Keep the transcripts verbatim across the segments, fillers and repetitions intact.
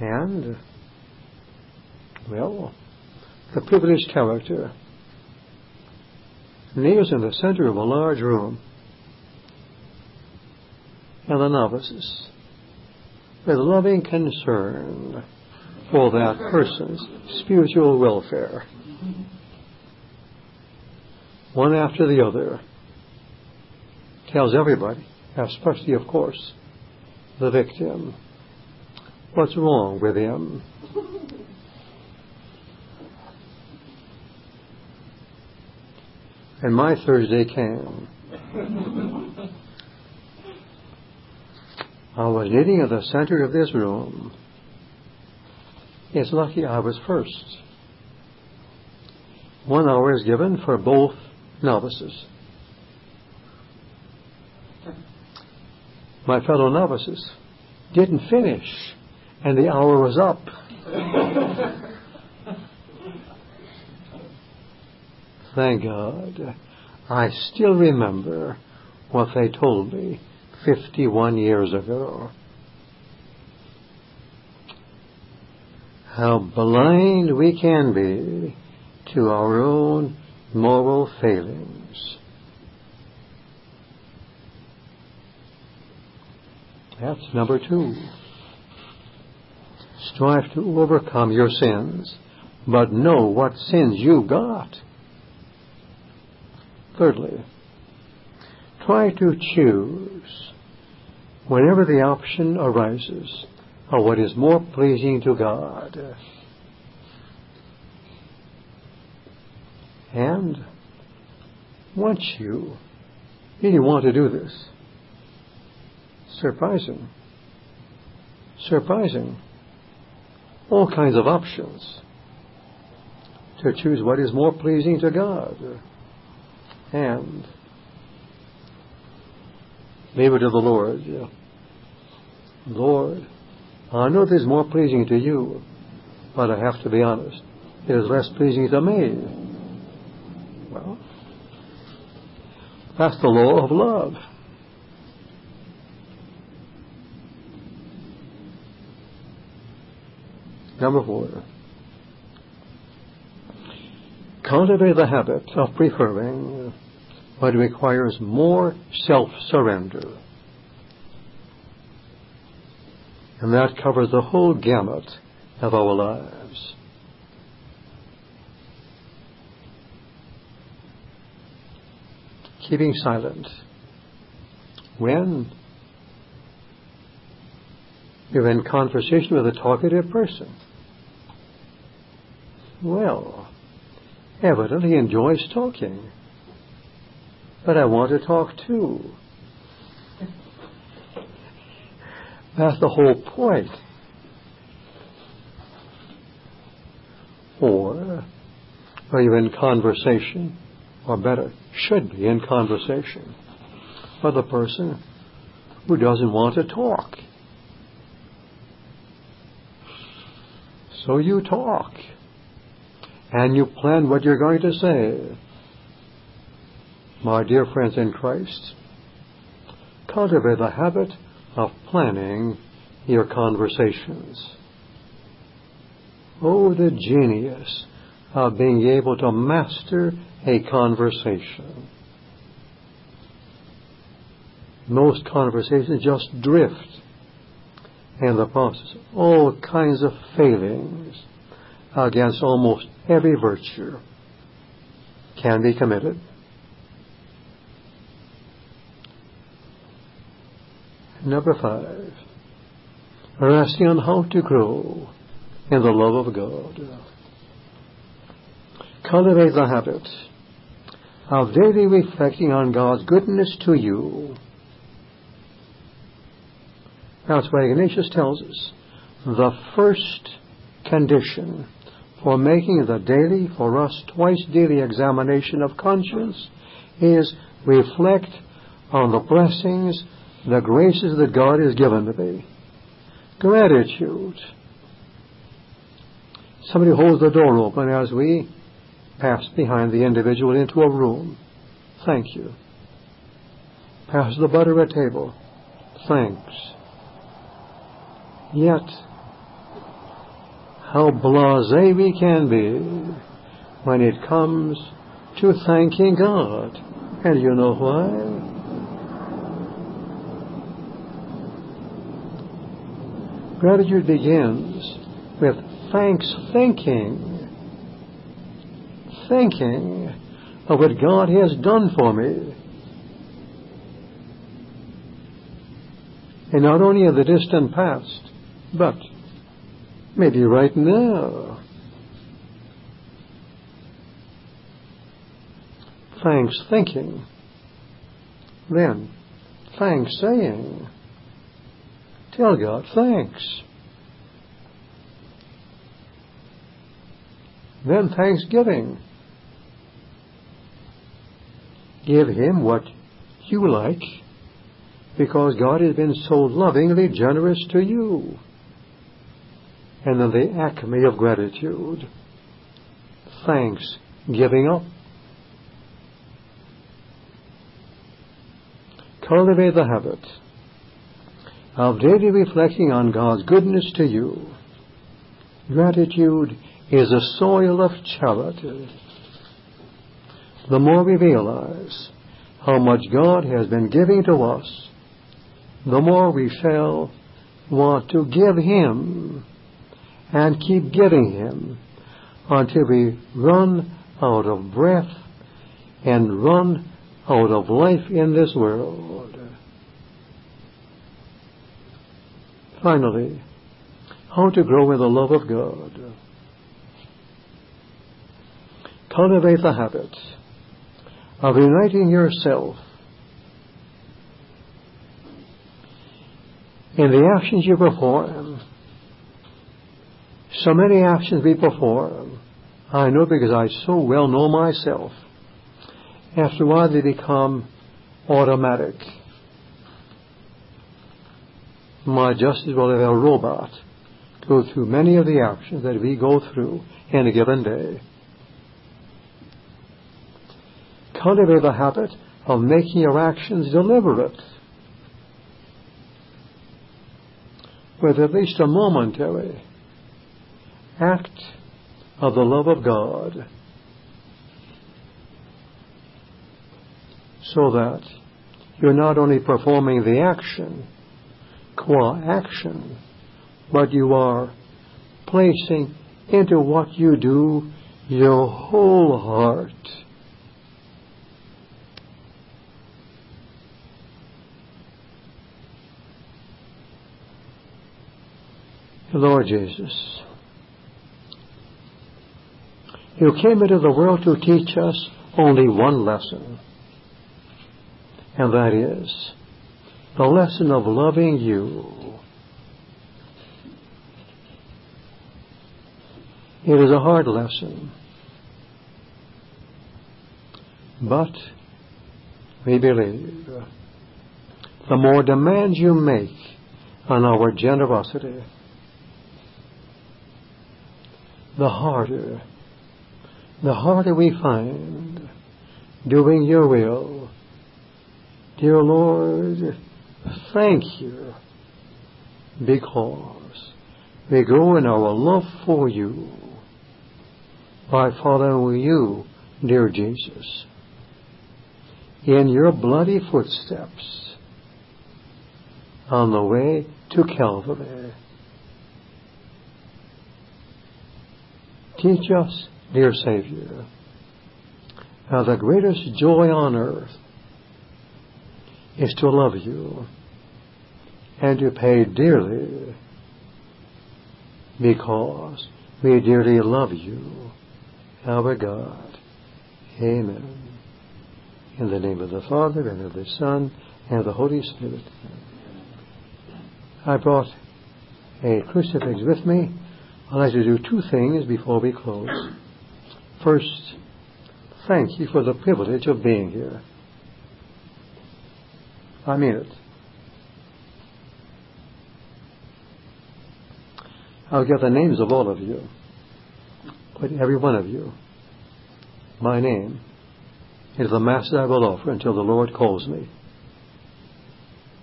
And, well, the privileged character kneels in the center of a large room, and the novices, with loving concern for that person's spiritual welfare, one after the other, tells everybody, especially, of course, the victim, what's wrong with him. And my Thursday came. I was knitting at the center of this room. It's lucky I was first. One hour is given for both novices. My fellow novices didn't finish, and the hour was up. Thank God, I still remember what they told me fifty-one years ago. How blind we can be to our own moral failings. That's number two. Strive to overcome your sins, but know what sins you got. Thirdly, try to choose, whenever the option arises, of what is more pleasing to God. And once you really want to do this, surprising, surprising, all kinds of options to choose what is more pleasing to God. And leave it to the Lord. Yeah. Lord, I know this is more pleasing to you, but I have to be honest, it is less pleasing to me. Well, that's the law of love. Number four. Cultivate the habit of preferring what requires more self-surrender. And that covers the whole gamut of our lives. Keeping silent when you're in conversation with a talkative person. Well, evidently he enjoys talking, but I want to talk too. That's the whole point. Or are you in conversation, or better, should be in conversation with a person who doesn't want to talk? So you talk, and you plan what you're going to say. My dear friends in Christ, cultivate the habit of planning your conversations. Oh, the genius of being able to master a conversation. Most conversations just drift in the process. All kinds of failings against almost every virtue can be committed. Number five, resting on how to grow in the love of God. Cultivate the habit of daily reflecting on God's goodness to you. That's why Ignatius tells us the first condition for making the daily, for us twice daily examination of conscience is reflect on the blessings, the graces that God has given to me. Gratitude. Somebody holds the door open as we pass behind the individual into a room. Thank you. Pass the butter at table. Thanks. Yet, how blasé we can be when it comes to thanking God. And you know why? Gratitude begins with thanks thinking. Thinking of what God has done for me. And not only in the distant past, but maybe right now. Thanks thinking. Then, thanks saying. Tell God thanks. Then thanksgiving. Give Him what you like, because God has been so lovingly generous to you. And then the acme of gratitude. Thanks giving up. Cultivate the habit of daily reflecting on God's goodness to you. Gratitude is a soil of charity. The more we realize how much God has been giving to us, the more we shall want to give Him and keep giving Him until we run out of breath and run out of life in this world. Finally, how to grow in the love of God. Cultivate the habit of uniting yourself in the actions you perform. So many actions we perform, I know because I so well know myself. After a while they become automatic. Might just as well have a robot go through many of the actions that we go through in a given day. Cultivate the habit of making your actions deliberate, with at least a momentary act of the love of God, so that you're not only performing the action qua action, but you are placing into what you do your whole heart. Lord Jesus, You came into the world to teach us only one lesson, and that is the lesson of loving You. It is a hard lesson, but we believe the more demands You make on our generosity, the harder, the harder we find doing Your will. Dear Lord, thank You, because we grow in our love for You by following You, dear Jesus, in Your bloody footsteps on the way to Calvary. Teach us, dear Savior, how the greatest joy on earth is to love You and to pay dearly, because we dearly love You, our God. Amen. In the name of the Father, and of the Son, and of the Holy Spirit. I brought a crucifix with me. I'd like to do two things before we close. First, thank You for the privilege of being here. I mean it. I'll get the names of all of you, but every one of you, my name is the Mass I will offer until the Lord calls me.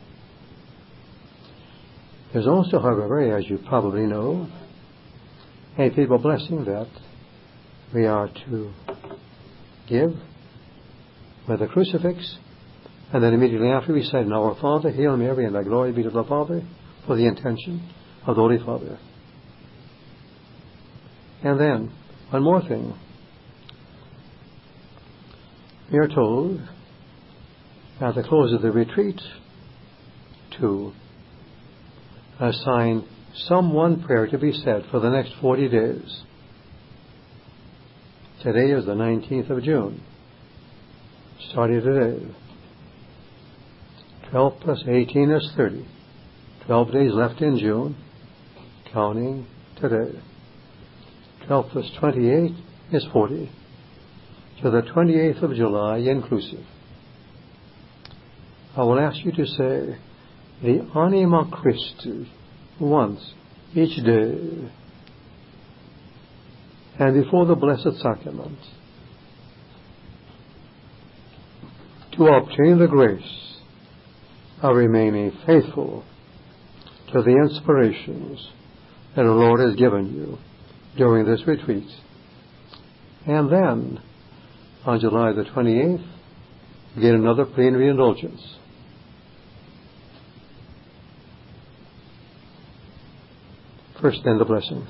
There's also, however, as you probably know, a people blessing that we are to give with a crucifix, and then immediately after we said, Our Father, Hail Mary, and thy glory be to the Father, for the intention of the Holy Father. And then, one more thing. We are told at the close of the retreat to assign some one prayer to be said for the next forty days. Today is the nineteenth of June. Starting today. twelve plus eighteen is thirty. twelve days left in June, counting today. twelve plus twenty-eight is forty. To the twenty-eighth of July inclusive. I will ask you to say the Anima Christi once each day and before the Blessed Sacrament to obtain the grace of remaining faithful to the inspirations that the Lord has given you during this retreat. And then, on July the twenty-eighth, get another plenary indulgence. First, then, the blessings.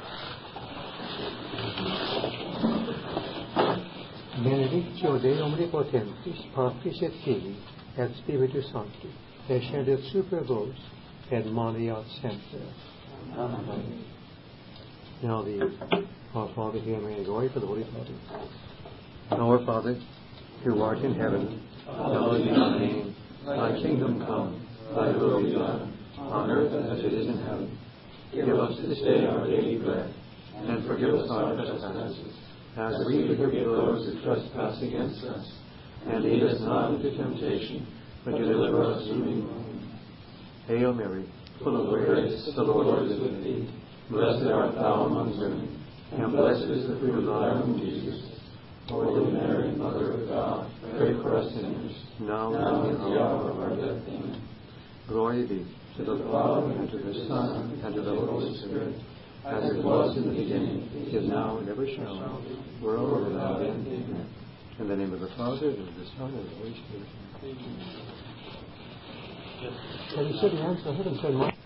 Benedictio Dei Omnipotentis, Patris et Filii, et Spiritus Sancti, descendet super vos, et maneat semper. Amen. Now the Our Father, Hail Mary, glory for the Holy Father. Our Father, who art in heaven, hallowed be thy name. Thy kingdom come, thy will be done, on earth as it is in heaven. Give us this day our daily bread, and forgive us our trespasses, as we forgive those who trespass against us. And lead us not into temptation, but deliver us from evil. Hail Mary, full of grace, the Lord is with thee. Blessed art thou among women, and blessed is the fruit of thy womb, Jesus. Holy Mary, Mother of God, pray for us sinners, now and at the hour of our death. Amen. Glory be to the Father, and to the Son, and to the Holy Spirit, as it was in the beginning, is now, and ever shall be, world without end. Amen. In the name of the Father, and of the Son, and of the Holy Spirit. Amen. Have you said the answer? I haven't said much.